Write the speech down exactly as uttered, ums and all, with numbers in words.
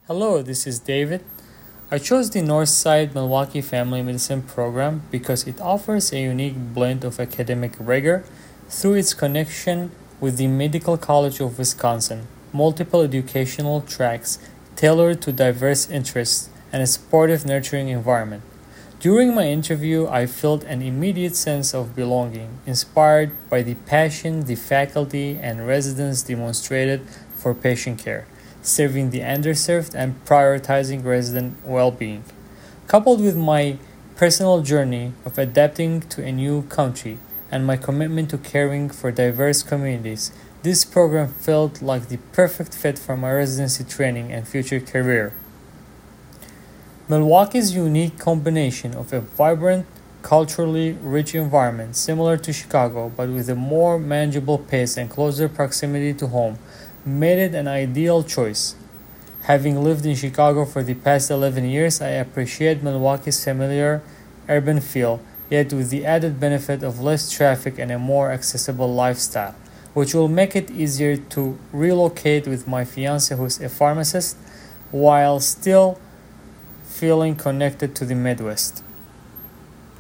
Hello, this is David. I chose the Northside Milwaukee Family Medicine program because it offers a unique blend of academic rigor through its connection with the Medical College of Wisconsin, multiple educational tracks tailored to diverse interests, and a supportive, nurturing environment. During my interview, I felt an immediate sense of belonging, inspired by the passion the faculty and residents demonstrated for patient care, serving the underserved and prioritizing resident well-being. Coupled with my personal journey of adapting to a new country and my commitment to caring for diverse communities, this program felt like the perfect fit for my residency training and future career. Milwaukee's unique combination of a vibrant, culturally rich environment similar to Chicago but with a more manageable pace and closer proximity to home made it an ideal choice. Having lived in Chicago for the past eleven years, I appreciate Milwaukee's familiar urban feel, yet with the added benefit of less traffic and a more accessible lifestyle, which will make it easier to relocate with my fiance who's a pharmacist while still feeling connected to the Midwest.